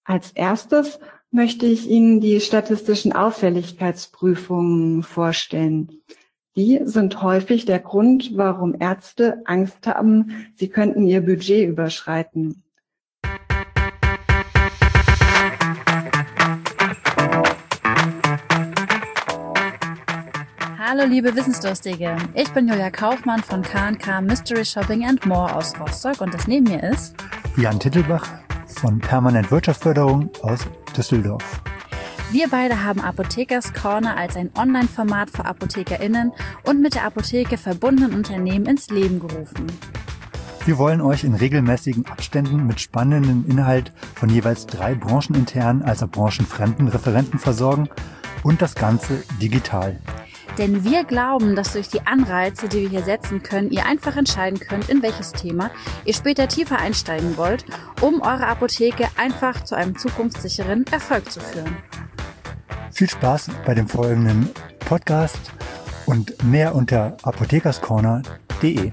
Als erstes möchte ich Ihnen die statistischen Auffälligkeitsprüfungen vorstellen. Die sind häufig der Grund, warum Ärzte Angst haben, sie könnten ihr Budget überschreiten. Hallo liebe Wissensdurstige, ich bin Julia Kaufmann von K&K Mystery Shopping and More aus Rostock und das neben mir ist Jan Tittelbach von Permanent Wirtschaftsförderung aus Düsseldorf. Wir beide haben Apothekers Corner als ein Online-Format für ApothekerInnen und mit der Apotheke verbundenen Unternehmen ins Leben gerufen. Wir wollen euch in regelmäßigen Abständen mit spannendem Inhalt von jeweils 3 brancheninternen als auch branchenfremden Referenten versorgen und das Ganze digital. Denn wir glauben, dass durch die Anreize, die wir hier setzen können, ihr einfach entscheiden könnt, in welches Thema ihr später tiefer einsteigen wollt, um eure Apotheke einfach zu einem zukunftssicheren Erfolg zu führen. Viel Spaß bei dem folgenden Podcast und mehr unter apothekerscorner.de.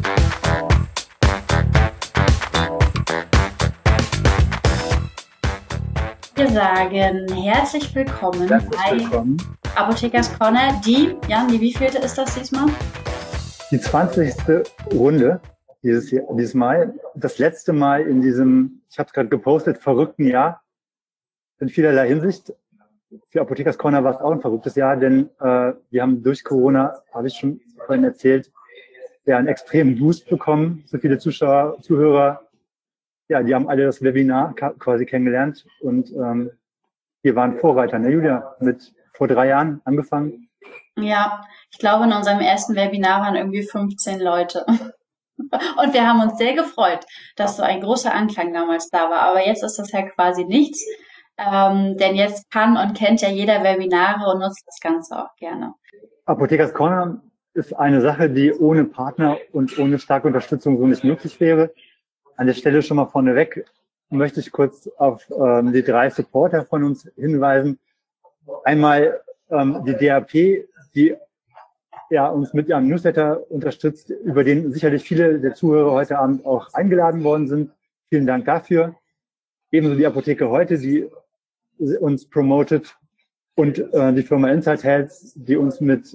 Wir sagen herzlich willkommen bei Apothekers Corner. Jan, die wievielte ist das diesmal? Die 20. Runde dieses Mal. Das letzte Mal in diesem, ich habe es gerade gepostet, verrückten Jahr. In vielerlei Hinsicht. Für Apothekers Corner war es auch ein verrücktes Jahr, denn wir haben durch Corona, habe ich schon vorhin erzählt, ja einen extremen Boost bekommen. So viele Zuschauer, Zuhörer, ja, die haben alle das Webinar quasi kennengelernt und wir waren Vorreiter, ne Julia, mit vor 3 Jahren angefangen. Ja, ich glaube, in unserem ersten Webinar waren irgendwie 15 Leute. Und wir haben uns sehr gefreut, dass so ein großer Anklang damals da war. Aber jetzt ist das ja quasi nichts, denn jetzt kann und kennt ja jeder Webinare und nutzt das Ganze auch gerne. Apothekers Corner ist eine Sache, die ohne Partner und ohne starke Unterstützung so nicht möglich wäre. An der Stelle schon mal vorneweg möchte ich kurz auf die 3 Supporter von uns hinweisen. Einmal die DAP, die ja uns mit ihrem Newsletter unterstützt, über den sicherlich viele der Zuhörer heute Abend auch eingeladen worden sind. Vielen Dank dafür. Ebenso die Apotheke heute, die uns promotet und die Firma Insight Health, die uns mit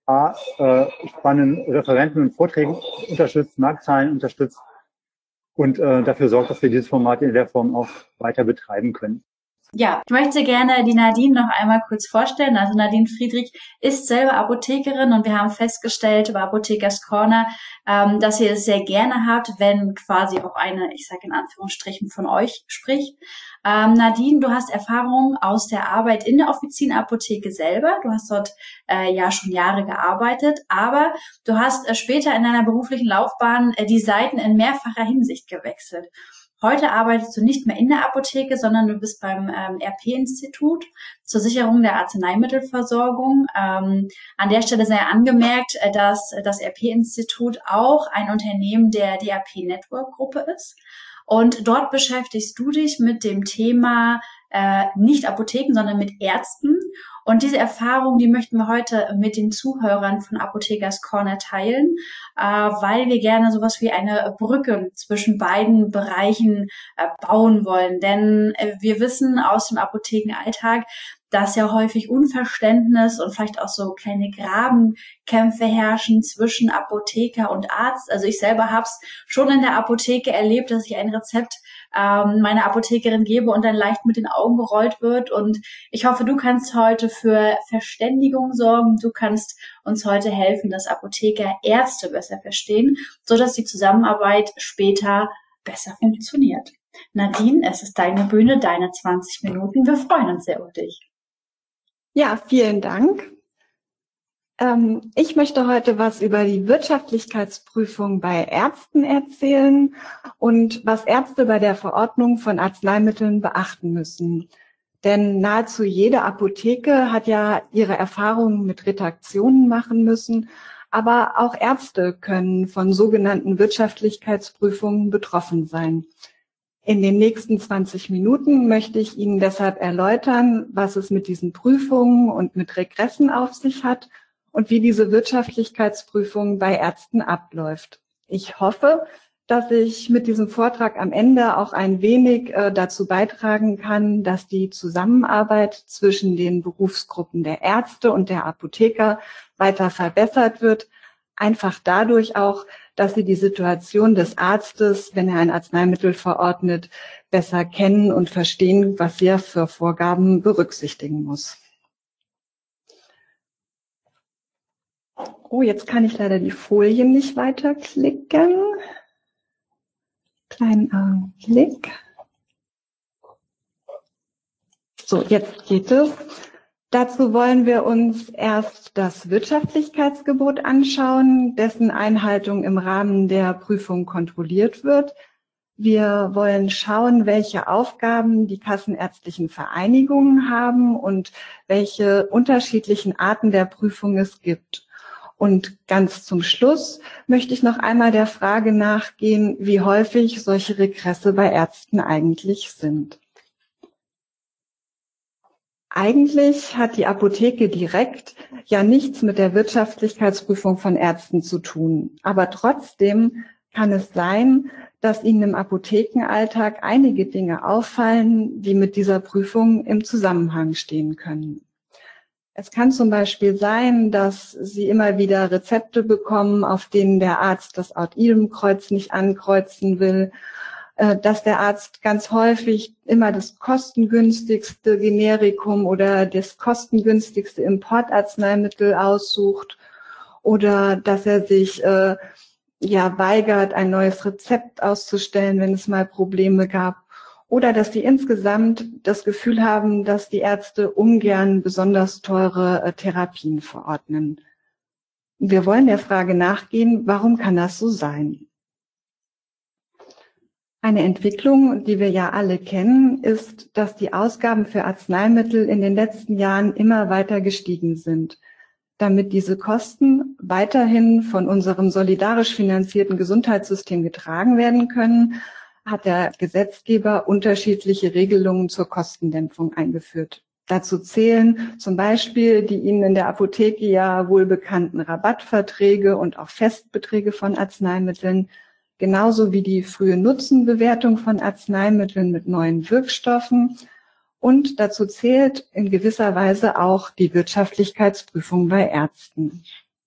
spannenden Referenten und Vorträgen unterstützt, Marktzahlen unterstützt und dafür sorgt, dass wir dieses Format in der Form auch weiter betreiben können. Ja, ich möchte gerne die Nadine noch einmal kurz vorstellen. Also Nadine Friedrich ist selber Apothekerin und wir haben festgestellt über Apothekers Corner, dass ihr es sehr gerne habt, wenn quasi auch eine, ich sage in Anführungsstrichen, von euch spricht. Nadine, du hast Erfahrung aus der Arbeit in der Offizienapotheke selber. Du hast dort ja schon Jahre gearbeitet, aber du hast später in deiner beruflichen Laufbahn die Seiten in mehrfacher Hinsicht gewechselt. Heute arbeitest du nicht mehr in der Apotheke, sondern du bist beim RP-Institut zur Sicherung der Arzneimittelversorgung. An der Stelle sei angemerkt, dass das RP-Institut auch ein Unternehmen der DAP-Network-Gruppe ist. Und dort beschäftigst du dich mit dem Thema nicht Apotheken, sondern mit Ärzten. Und diese Erfahrung, die möchten wir heute mit den Zuhörern von Apothekers Corner teilen, weil wir gerne sowas wie eine Brücke zwischen beiden Bereichen bauen wollen. Denn wir wissen aus dem Apothekenalltag, dass ja häufig Unverständnis und vielleicht auch so kleine Grabenkämpfe herrschen zwischen Apotheker und Arzt. Also ich selber habe es schon in der Apotheke erlebt, dass ich ein Rezept meiner Apothekerin gebe und dann leicht mit den Augen gerollt wird. Und ich hoffe, du kannst heute für Verständigung sorgen. Du kannst uns heute helfen, dass Apotheker Ärzte besser verstehen, sodass die Zusammenarbeit später besser funktioniert. Nadine, es ist deine Bühne, deine 20 Minuten. Wir freuen uns sehr auf dich. Ja, vielen Dank. Ich möchte heute was über die Wirtschaftlichkeitsprüfung bei Ärzten erzählen und was Ärzte bei der Verordnung von Arzneimitteln beachten müssen. Denn nahezu jede Apotheke hat ja ihre Erfahrungen mit Retaktionen machen müssen, aber auch Ärzte können von sogenannten Wirtschaftlichkeitsprüfungen betroffen sein. In den nächsten 20 Minuten möchte ich Ihnen deshalb erläutern, was es mit diesen Prüfungen und mit Regressen auf sich hat und wie diese Wirtschaftlichkeitsprüfung bei Ärzten abläuft. Ich hoffe, dass ich mit diesem Vortrag am Ende auch ein wenig dazu beitragen kann, dass die Zusammenarbeit zwischen den Berufsgruppen der Ärzte und der Apotheker weiter verbessert wird. Einfach dadurch auch, dass sie die Situation des Arztes, wenn er ein Arzneimittel verordnet, besser kennen und verstehen, was er für Vorgaben berücksichtigen muss. Oh, jetzt kann ich leider die Folien nicht weiterklicken. Kleinen Augenblick. So, jetzt geht es. Dazu wollen wir uns erst das Wirtschaftlichkeitsgebot anschauen, dessen Einhaltung im Rahmen der Prüfung kontrolliert wird. Wir wollen schauen, welche Aufgaben die kassenärztlichen Vereinigungen haben und welche unterschiedlichen Arten der Prüfung es gibt. Und ganz zum Schluss möchte ich noch einmal der Frage nachgehen, wie häufig solche Regresse bei Ärzten eigentlich sind. Eigentlich hat die Apotheke direkt ja nichts mit der Wirtschaftlichkeitsprüfung von Ärzten zu tun. Aber trotzdem kann es sein, dass Ihnen im Apothekenalltag einige Dinge auffallen, die mit dieser Prüfung im Zusammenhang stehen können. Es kann zum Beispiel sein, dass Sie immer wieder Rezepte bekommen, auf denen der Arzt das Out-Idem-Kreuz nicht ankreuzen will, dass der Arzt ganz häufig immer das kostengünstigste Generikum oder das kostengünstigste Importarzneimittel aussucht oder dass er sich weigert, ein neues Rezept auszustellen, wenn es mal Probleme gab. Oder dass die insgesamt das Gefühl haben, dass die Ärzte ungern besonders teure Therapien verordnen. Wir wollen der Frage nachgehen, warum kann das so sein? Eine Entwicklung, die wir ja alle kennen, ist, dass die Ausgaben für Arzneimittel in den letzten Jahren immer weiter gestiegen sind. Damit diese Kosten weiterhin von unserem solidarisch finanzierten Gesundheitssystem getragen werden können, hat der Gesetzgeber unterschiedliche Regelungen zur Kostendämpfung eingeführt. Dazu zählen zum Beispiel die Ihnen in der Apotheke ja wohl bekannten Rabattverträge und auch Festbeträge von Arzneimitteln, genauso wie die frühe Nutzenbewertung von Arzneimitteln mit neuen Wirkstoffen. Und dazu zählt in gewisser Weise auch die Wirtschaftlichkeitsprüfung bei Ärzten.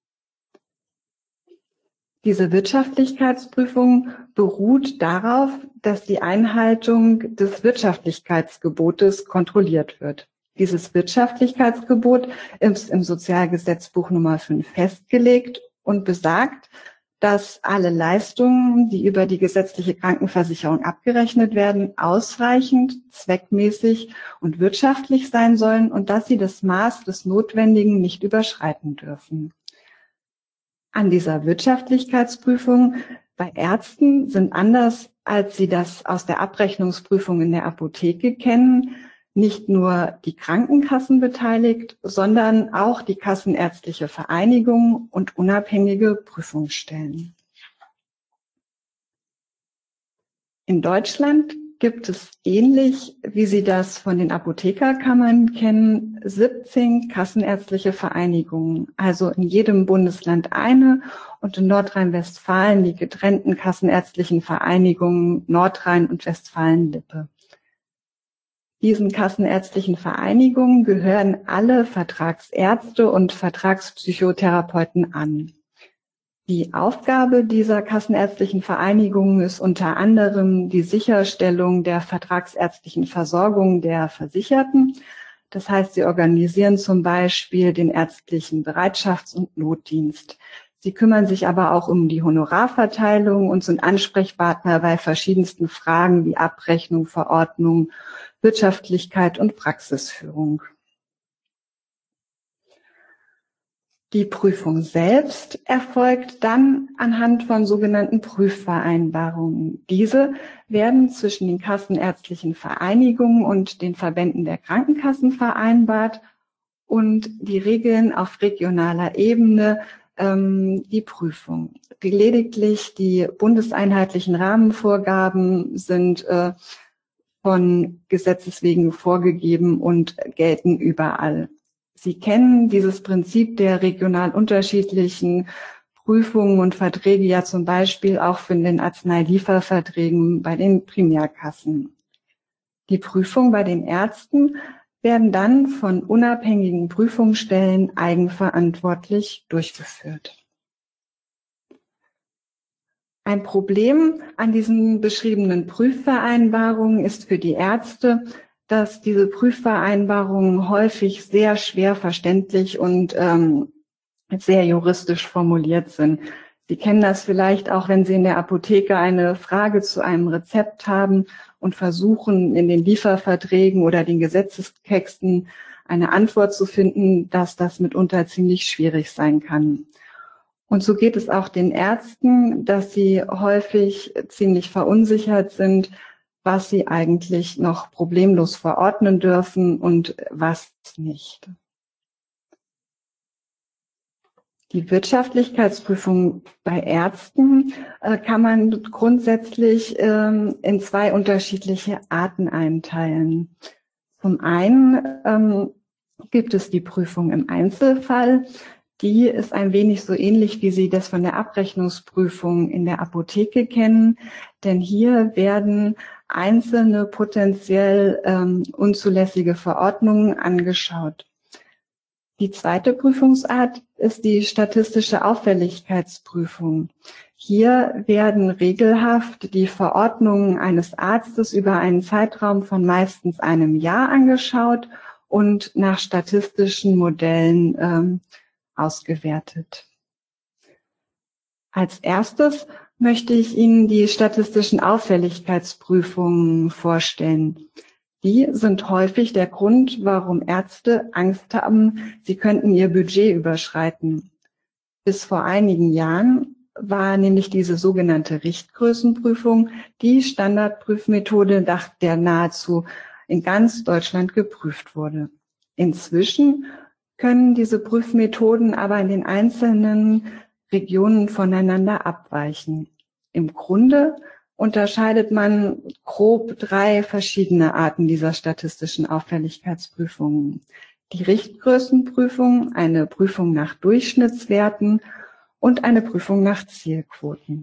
Diese Wirtschaftlichkeitsprüfung beruht darauf, dass die Einhaltung des Wirtschaftlichkeitsgebotes kontrolliert wird. Dieses Wirtschaftlichkeitsgebot ist im Sozialgesetzbuch Nummer 5 festgelegt und besagt, dass alle Leistungen, die über die gesetzliche Krankenversicherung abgerechnet werden, ausreichend, zweckmäßig und wirtschaftlich sein sollen und dass sie das Maß des Notwendigen nicht überschreiten dürfen. An dieser Wirtschaftlichkeitsprüfung bei Ärzten sind anders, als Sie das aus der Abrechnungsprüfung in der Apotheke kennen, nicht nur die Krankenkassen beteiligt, sondern auch die Kassenärztliche Vereinigung und unabhängige Prüfungsstellen. In Deutschland gibt es ähnlich, wie Sie das von den Apothekerkammern kennen, 17 kassenärztliche Vereinigungen, also in jedem Bundesland eine und in Nordrhein-Westfalen die getrennten kassenärztlichen Vereinigungen Nordrhein und Westfalen-Lippe. Diesen kassenärztlichen Vereinigungen gehören alle Vertragsärzte und Vertragspsychotherapeuten an. Die Aufgabe dieser kassenärztlichen Vereinigungen ist unter anderem die Sicherstellung der vertragsärztlichen Versorgung der Versicherten. Das heißt, sie organisieren zum Beispiel den ärztlichen Bereitschafts- und Notdienst. Sie kümmern sich aber auch um die Honorarverteilung und sind Ansprechpartner bei verschiedensten Fragen wie Abrechnung, Verordnung, Wirtschaftlichkeit und Praxisführung. Die Prüfung selbst erfolgt dann anhand von sogenannten Prüfvereinbarungen. Diese werden zwischen den kassenärztlichen Vereinigungen und den Verbänden der Krankenkassen vereinbart und die regeln auf regionaler Ebene die Prüfung. Lediglich die bundeseinheitlichen Rahmenvorgaben sind von Gesetzes wegen vorgegeben und gelten überall. Sie kennen dieses Prinzip der regional unterschiedlichen Prüfungen und Verträge ja zum Beispiel auch für den Arzneilieferverträgen bei den Primärkassen. Die Prüfungen bei den Ärzten werden dann von unabhängigen Prüfungsstellen eigenverantwortlich durchgeführt. Ein Problem an diesen beschriebenen Prüfvereinbarungen ist für die Ärzte, dass diese Prüfvereinbarungen häufig sehr schwer verständlich und sehr juristisch formuliert sind. Sie kennen das vielleicht auch, wenn Sie in der Apotheke eine Frage zu einem Rezept haben und versuchen, in den Lieferverträgen oder den Gesetzestexten eine Antwort zu finden, dass das mitunter ziemlich schwierig sein kann. Und so geht es auch den Ärzten, dass sie häufig ziemlich verunsichert sind, was sie eigentlich noch problemlos verordnen dürfen und was nicht. Die Wirtschaftlichkeitsprüfung bei Ärzten kann man grundsätzlich in zwei unterschiedliche Arten einteilen. Zum einen gibt es die Prüfung im Einzelfall. Die ist ein wenig so ähnlich, wie Sie das von der Abrechnungsprüfung in der Apotheke kennen. Denn hier werden einzelne potenziell unzulässige Verordnungen angeschaut. Die zweite Prüfungsart ist die statistische Auffälligkeitsprüfung. Hier werden regelhaft die Verordnungen eines Arztes über einen Zeitraum von meistens einem Jahr angeschaut und nach statistischen Modellen ausgewertet. Als erstes möchte ich Ihnen die statistischen Auffälligkeitsprüfungen vorstellen. Die sind häufig der Grund, warum Ärzte Angst haben, sie könnten ihr Budget überschreiten. Bis vor einigen Jahren war nämlich diese sogenannte Richtgrößenprüfung die Standardprüfmethode, nach der nahezu in ganz Deutschland geprüft wurde. Inzwischen können diese Prüfmethoden aber in den einzelnen Regionen voneinander abweichen. Im Grunde unterscheidet man grob 3 verschiedene Arten dieser statistischen Auffälligkeitsprüfungen. Die Richtgrößenprüfung, eine Prüfung nach Durchschnittswerten und eine Prüfung nach Zielquoten.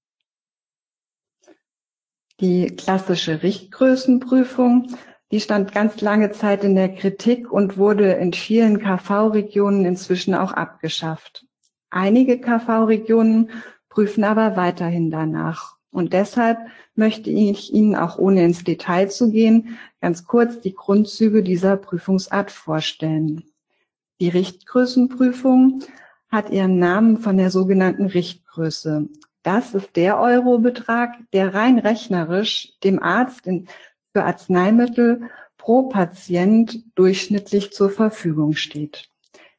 Die klassische Richtgrößenprüfung, die stand ganz lange Zeit in der Kritik und wurde in vielen KV-Regionen inzwischen auch abgeschafft. Einige KV-Regionen prüfen aber weiterhin danach. Und deshalb möchte ich Ihnen, auch ohne ins Detail zu gehen, ganz kurz die Grundzüge dieser Prüfungsart vorstellen. Die Richtgrößenprüfung hat ihren Namen von der sogenannten Richtgröße. Das ist der Eurobetrag, der rein rechnerisch dem Arzt für Arzneimittel pro Patient durchschnittlich zur Verfügung steht.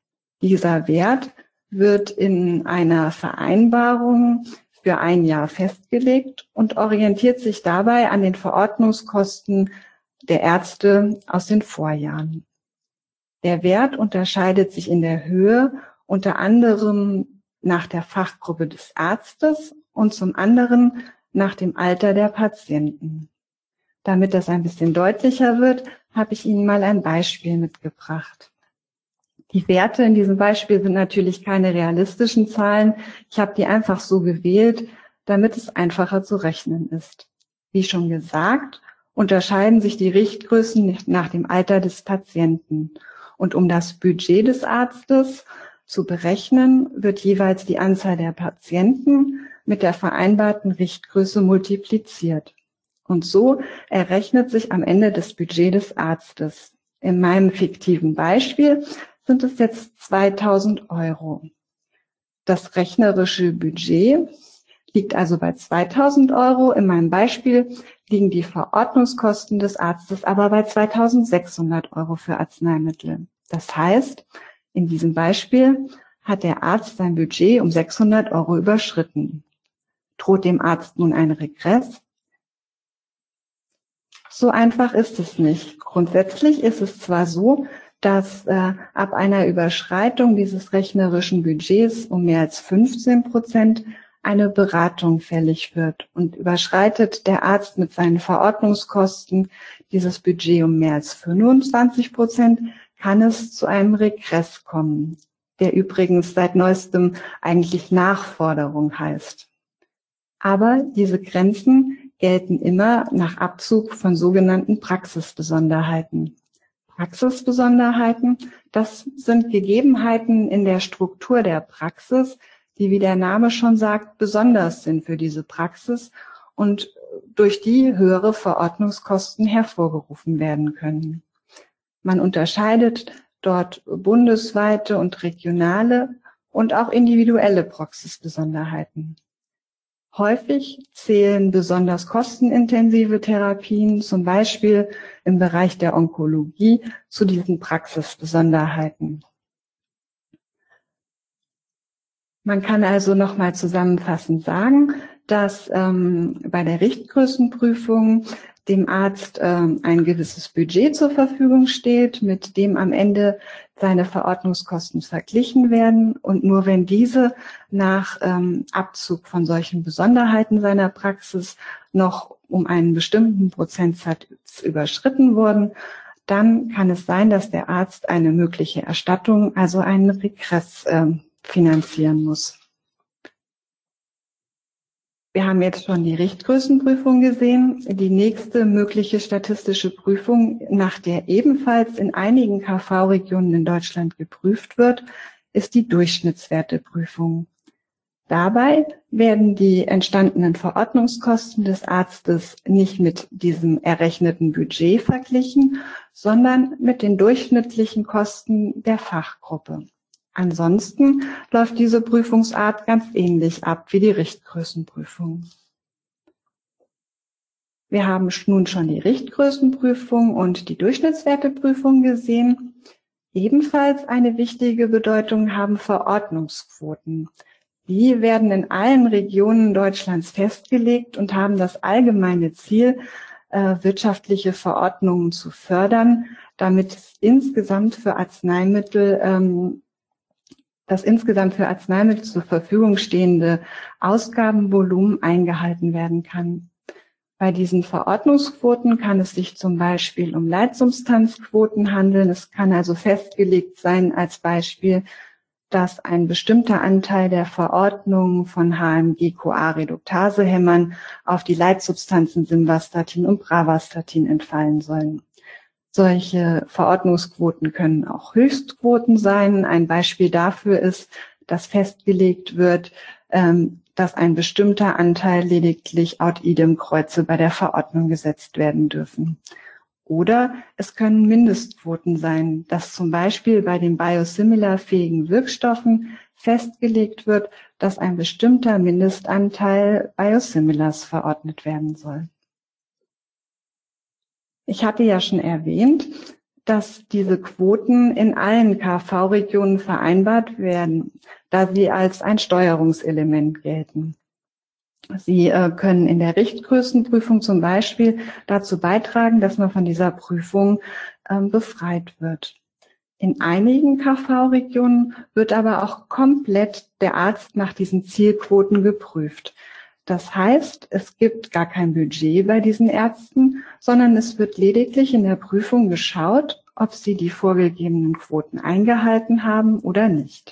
Dieser Wert wird in einer Vereinbarung für ein Jahr festgelegt und orientiert sich dabei an den Verordnungskosten der Ärzte aus den Vorjahren. Der Wert unterscheidet sich in der Höhe unter anderem nach der Fachgruppe des Arztes und zum anderen nach dem Alter der Patienten. Damit das ein bisschen deutlicher wird, habe ich Ihnen mal ein Beispiel mitgebracht. Die Werte in diesem Beispiel sind natürlich keine realistischen Zahlen. Ich habe die einfach so gewählt, damit es einfacher zu rechnen ist. Wie schon gesagt, unterscheiden sich die Richtgrößen nach dem Alter des Patienten. Und um das Budget des Arztes zu berechnen, wird jeweils die Anzahl der Patienten mit der vereinbarten Richtgröße multipliziert. Und so errechnet sich am Ende das Budget des Arztes. In meinem fiktiven Beispiel sind es jetzt 2.000 €. Das rechnerische Budget liegt also bei 2.000 €. In meinem Beispiel liegen die Verordnungskosten des Arztes aber bei 2.600 € für Arzneimittel. Das heißt, in diesem Beispiel hat der Arzt sein Budget um 600 € überschritten. Droht dem Arzt nun ein Regress? So einfach ist es nicht. Grundsätzlich ist es zwar so, dass ab einer Überschreitung dieses rechnerischen Budgets um mehr als 15% eine Beratung fällig wird. Und überschreitet der Arzt mit seinen Verordnungskosten dieses Budget um mehr als 25%, kann es zu einem Regress kommen. der übrigens seit neuestem eigentlich Nachforderung heißt. Aber diese Grenzen gelten immer nach Abzug von sogenannten Praxisbesonderheiten. Praxisbesonderheiten, das sind Gegebenheiten in der Struktur der Praxis, die, wie der Name schon sagt, besonders sind für diese Praxis und durch die höhere Verordnungskosten hervorgerufen werden können. Man unterscheidet dort bundesweite und regionale und auch individuelle Praxisbesonderheiten. Häufig zählen besonders kostenintensive Therapien, zum Beispiel im Bereich der Onkologie, zu diesen Praxisbesonderheiten. Man kann also nochmal zusammenfassend sagen, dass bei der Richtgrößenprüfung dem Arzt ein gewisses Budget zur Verfügung steht, mit dem am Ende seine Verordnungskosten verglichen werden. Und nur wenn diese nach Abzug von solchen Besonderheiten seiner Praxis noch um einen bestimmten Prozentsatz überschritten wurden, dann kann es sein, dass der Arzt eine mögliche Erstattung, also einen Regress, finanzieren muss. Wir haben jetzt schon die Richtgrößenprüfung gesehen. Die nächste mögliche statistische Prüfung, nach der ebenfalls in einigen KV-Regionen in Deutschland geprüft wird, ist die Durchschnittswerteprüfung. Dabei werden die entstandenen Verordnungskosten des Arztes nicht mit diesem errechneten Budget verglichen, sondern mit den durchschnittlichen Kosten der Fachgruppe. Ansonsten läuft diese Prüfungsart ganz ähnlich ab wie die Richtgrößenprüfung. Wir haben nun schon die Richtgrößenprüfung und die Durchschnittswerteprüfung gesehen. Ebenfalls eine wichtige Bedeutung haben Verordnungsquoten. Die werden in allen Regionen Deutschlands festgelegt und haben das allgemeine Ziel, wirtschaftliche Verordnungen zu fördern, damit es insgesamt für Arzneimittel das insgesamt für Arzneimittel zur Verfügung stehende Ausgabenvolumen eingehalten werden kann. Bei diesen Verordnungsquoten kann es sich zum Beispiel um Leitsubstanzquoten handeln. Es kann also festgelegt sein als Beispiel, dass ein bestimmter Anteil der Verordnung von HMG-CoA-Reduktase-Hämmern auf die Leitsubstanzen Simvastatin und Pravastatin entfallen sollen. Solche Verordnungsquoten können auch Höchstquoten sein. Ein Beispiel dafür ist, dass festgelegt wird, dass ein bestimmter Anteil lediglich aut idem Kreuze bei der Verordnung gesetzt werden dürfen. Oder es können Mindestquoten sein, dass zum Beispiel bei den biosimilarfähigen Wirkstoffen festgelegt wird, dass ein bestimmter Mindestanteil Biosimilars verordnet werden soll. Ich hatte ja schon erwähnt, dass diese Quoten in allen KV-Regionen vereinbart werden, da sie als ein Steuerungselement gelten. Sie können in der Richtgrößenprüfung zum Beispiel dazu beitragen, dass man von dieser Prüfung befreit wird. In einigen KV-Regionen wird aber auch komplett der Arzt nach diesen Zielquoten geprüft. Das heißt, es gibt gar kein Budget bei diesen Ärzten, sondern es wird lediglich in der Prüfung geschaut, ob sie die vorgegebenen Quoten eingehalten haben oder nicht.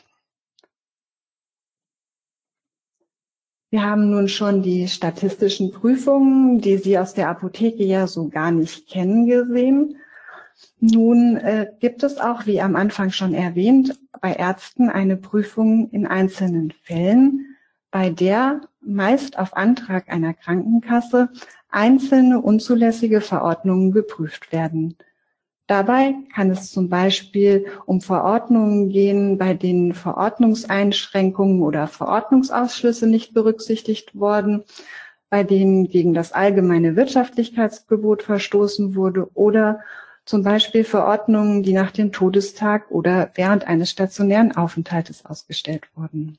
Wir haben nun schon die statistischen Prüfungen, die Sie aus der Apotheke ja so gar nicht kennen, gesehen. Nun gibt es auch, wie am Anfang schon erwähnt, bei Ärzten eine Prüfung in einzelnen Fällen, bei der meist auf Antrag einer Krankenkasse einzelne unzulässige Verordnungen geprüft werden. Dabei kann es zum Beispiel um Verordnungen gehen, bei denen Verordnungseinschränkungen oder Verordnungsausschlüsse nicht berücksichtigt wurden, bei denen gegen das allgemeine Wirtschaftlichkeitsgebot verstoßen wurde oder zum Beispiel Verordnungen, die nach dem Todestag oder während eines stationären Aufenthaltes ausgestellt wurden.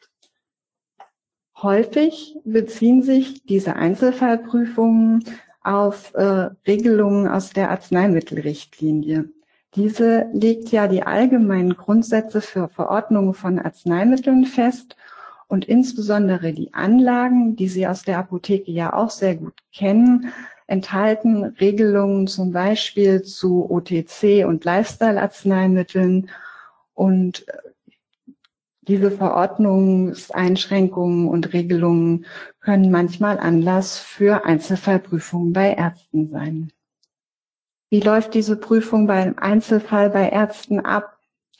Häufig beziehen sich diese Einzelfallprüfungen auf Regelungen aus der Arzneimittelrichtlinie. Diese legt ja die allgemeinen Grundsätze für Verordnungen von Arzneimitteln fest und insbesondere die Anlagen, die Sie aus der Apotheke ja auch sehr gut kennen, enthalten Regelungen zum Beispiel zu OTC und Lifestyle-Arzneimitteln und Diese Verordnungseinschränkungen und Regelungen können manchmal Anlass für Einzelfallprüfungen bei Ärzten sein. Wie läuft diese Prüfung beim Einzelfall bei Ärzten ab?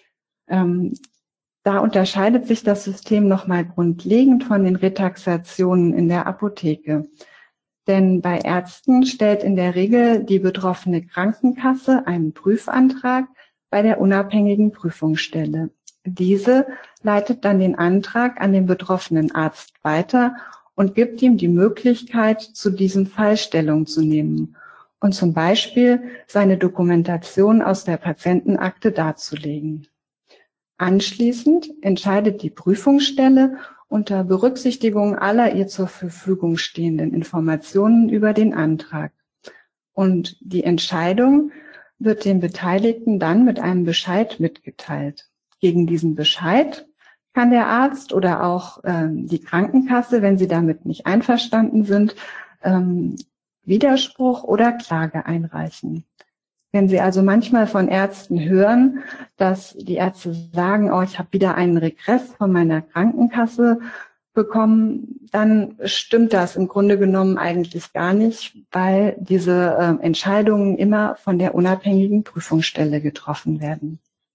Da unterscheidet sich das System nochmal grundlegend von den Retaxationen in der Apotheke. Denn bei Ärzten stellt in der Regel die betroffene Krankenkasse einen Prüfantrag bei der unabhängigen Prüfungsstelle. Diese leitet dann den Antrag an den betroffenen Arzt weiter und gibt ihm die Möglichkeit, zu diesem Fall Stellung zu nehmen und zum Beispiel seine Dokumentation aus der Patientenakte darzulegen. Anschließend entscheidet die Prüfungsstelle unter Berücksichtigung aller ihr zur Verfügung stehenden Informationen über den Antrag. Und die Entscheidung wird den Beteiligten dann mit einem Bescheid mitgeteilt. Gegen diesen Bescheid kann der Arzt oder auch die Krankenkasse, wenn sie damit nicht einverstanden sind, Widerspruch oder Klage einreichen. Wenn Sie also manchmal von Ärzten hören, dass die Ärzte sagen, oh, ich habe wieder einen Regress von meiner Krankenkasse bekommen, dann stimmt das im Grunde genommen eigentlich gar nicht, weil diese Entscheidungen immer von der unabhängigen Prüfungsstelle getroffen werden.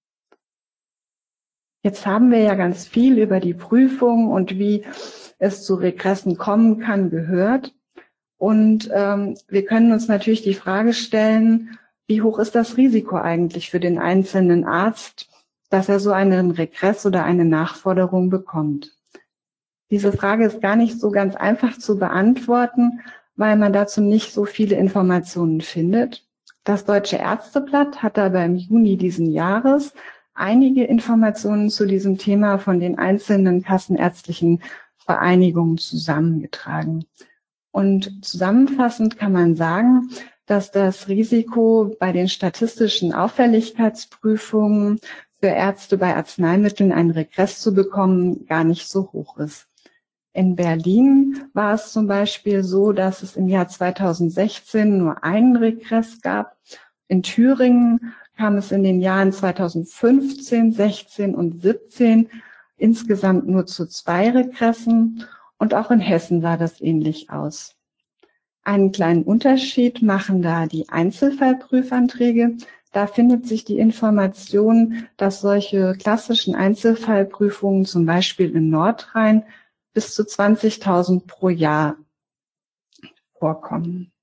Jetzt haben wir ja ganz viel über die Prüfung und wie es zu Regressen kommen kann gehört. Und wir können uns natürlich die Frage stellen, wie hoch ist das Risiko eigentlich für den einzelnen Arzt, dass er so einen Regress oder eine Nachforderung bekommt? Diese Frage ist gar nicht so ganz einfach zu beantworten, weil man dazu nicht so viele Informationen findet. Das Deutsche Ärzteblatt hat aber im Juni diesen Jahres einige Informationen zu diesem Thema von den einzelnen kassenärztlichen Vereinigungen zusammengetragen. Und zusammenfassend kann man sagen, dass das Risiko bei den statistischen Auffälligkeitsprüfungen für Ärzte bei Arzneimitteln einen Regress zu bekommen gar nicht so hoch ist. In Berlin war es zum Beispiel so, dass es im Jahr 2016 nur einen Regress gab. In Thüringen kam es in den Jahren 2015, 16 und 17 insgesamt nur zu 2 Regressen und auch in Hessen sah das ähnlich aus. Einen kleinen Unterschied machen da die Einzelfallprüfanträge. Da findet sich die Information, dass solche klassischen Einzelfallprüfungen zum Beispiel in Nordrhein bis zu 20.000 pro Jahr vorkommen.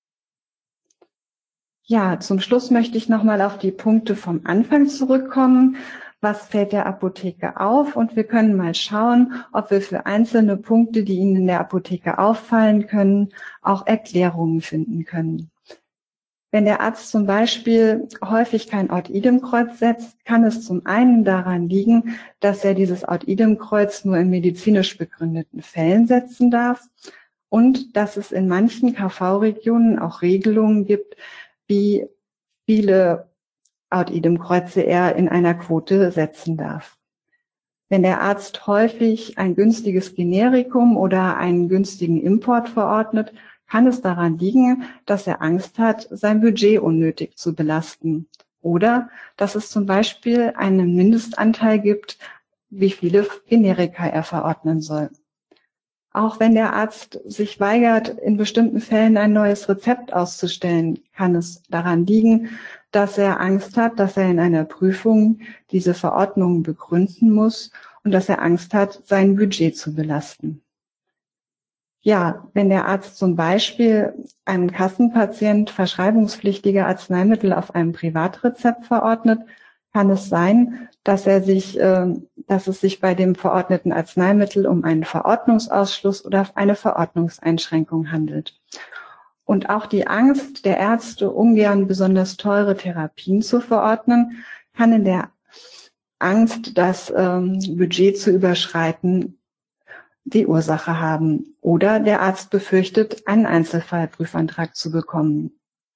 Ja, zum Schluss möchte ich nochmal auf die Punkte vom Anfang zurückkommen. Was fällt der Apotheke auf? Und wir können mal schauen, ob wir für einzelne Punkte, die Ihnen in der Apotheke auffallen können, auch Erklärungen finden können. Wenn der Arzt zum Beispiel häufig kein Ort-Idem-Kreuz setzt, kann es zum einen daran liegen, dass er dieses Ort-Idem-Kreuz nur in medizinisch begründeten Fällen setzen darf und dass es in manchen KV-Regionen auch Regelungen gibt, wie viele Ort-Idem-Kreuze er in einer Quote setzen darf. Wenn der Arzt häufig ein günstiges Generikum oder einen günstigen Import verordnet, kann es daran liegen, dass er Angst hat, sein Budget unnötig zu belasten. Oder dass es zum Beispiel einen Mindestanteil gibt, wie viele Generika er verordnen soll. Auch wenn der Arzt sich weigert, in bestimmten Fällen ein neues Rezept auszustellen, kann es daran liegen, dass er Angst hat, dass er in einer Prüfung diese Verordnungen begründen muss und dass er Angst hat, sein Budget zu belasten. Ja, wenn der Arzt zum Beispiel einem Kassenpatient verschreibungspflichtige Arzneimittel auf einem Privatrezept verordnet, kann es sein, dass es sich bei dem verordneten Arzneimittel um einen Verordnungsausschluss oder eine Verordnungseinschränkung handelt. Und auch die Angst der Ärzte, ungern besonders teure Therapien zu verordnen, kann in der Angst, das Budget zu überschreiten, die Ursache haben. Oder der Arzt befürchtet, einen Einzelfallprüfantrag zu bekommen.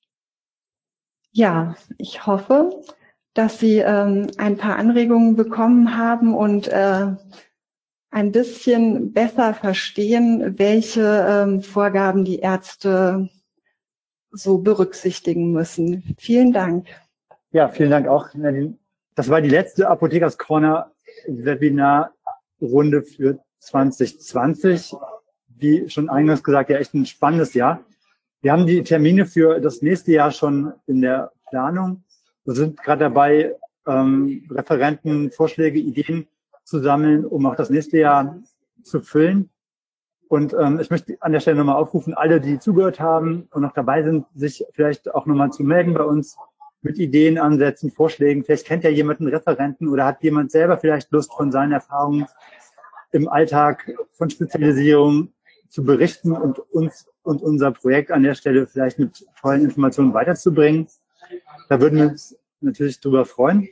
Ja, ich hoffe, dass Sie ein paar Anregungen bekommen haben und ein bisschen besser verstehen, welche Vorgaben die Ärzte so berücksichtigen müssen. Vielen Dank. Ja, vielen Dank auch, Nadine. Das war die letzte Apothekers Corner Webinarrunde für 2020. Wie schon eingangs gesagt, ja echt ein spannendes Jahr. Wir haben die Termine für das nächste Jahr schon in der Planung. Wir sind gerade dabei, Referenten, Vorschläge, Ideen zu sammeln, um auch das nächste Jahr zu füllen. Und ich möchte an der Stelle nochmal aufrufen, alle, die zugehört haben und noch dabei sind, sich vielleicht auch nochmal zu melden bei uns mit Ideen, Ansätzen, Vorschlägen. Vielleicht kennt ja jemand einen Referenten oder hat jemand selber vielleicht Lust, von seinen Erfahrungen im Alltag von Spezialisierung zu berichten und uns und unser Projekt an der Stelle vielleicht mit tollen Informationen weiterzubringen. Da würden wir uns natürlich drüber freuen.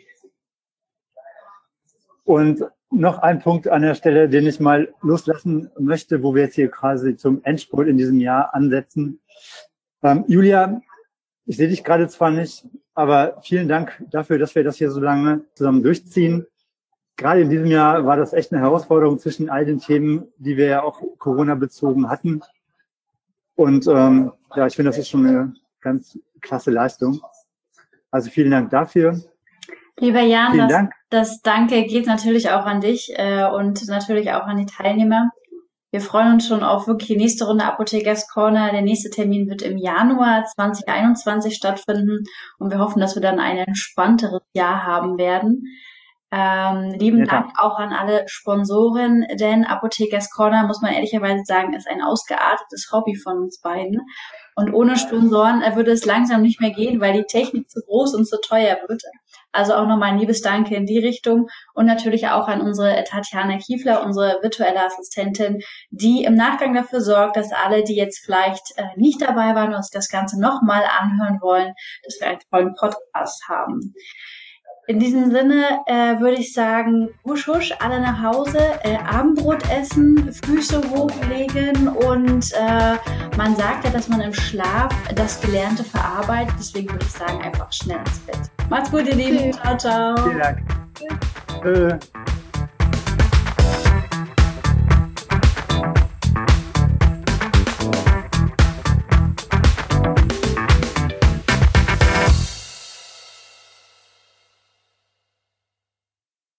Und noch ein Punkt an der Stelle, den ich mal loslassen möchte, wo wir jetzt hier quasi zum Endspurt in diesem Jahr ansetzen. Julia, ich sehe dich gerade zwar nicht, aber vielen Dank dafür, dass wir das hier so lange zusammen durchziehen. Gerade in diesem Jahr war das echt eine Herausforderung zwischen all den Themen, die wir ja auch Corona-bezogen hatten. Und ja, ich finde, das ist schon eine ganz klasse Leistung. Also vielen Dank dafür. Lieber Jan, das Danke geht natürlich auch an dich und natürlich auch an die Teilnehmer. Wir freuen uns schon auf wirklich die nächste Runde Apothekers Corner. Der nächste Termin wird im Januar 2021 stattfinden und wir hoffen, dass wir dann ein entspannteres Jahr haben werden. Lieben Dank auch an alle Sponsoren, denn Apothekers Corner, muss man ehrlicherweise sagen, ist ein ausgeartetes Hobby von uns beiden. Und ohne Sponsoren würde es langsam nicht mehr gehen, weil die Technik zu groß und zu teuer wird. Also auch nochmal ein liebes Danke in die Richtung und natürlich auch an unsere Tatjana Kiefler, unsere virtuelle Assistentin, die im Nachgang dafür sorgt, dass alle, die jetzt vielleicht nicht dabei waren und sich das Ganze nochmal anhören wollen, dass wir einen tollen Podcast haben. In diesem Sinne würde ich sagen, husch husch, alle nach Hause, Abendbrot essen, Füße hochlegen und man sagt ja, dass man im Schlaf das Gelernte verarbeitet. Deswegen würde ich sagen, einfach schnell ins Bett. Macht's gut, ihr Lieben. Ciao, ciao. Vielen Dank.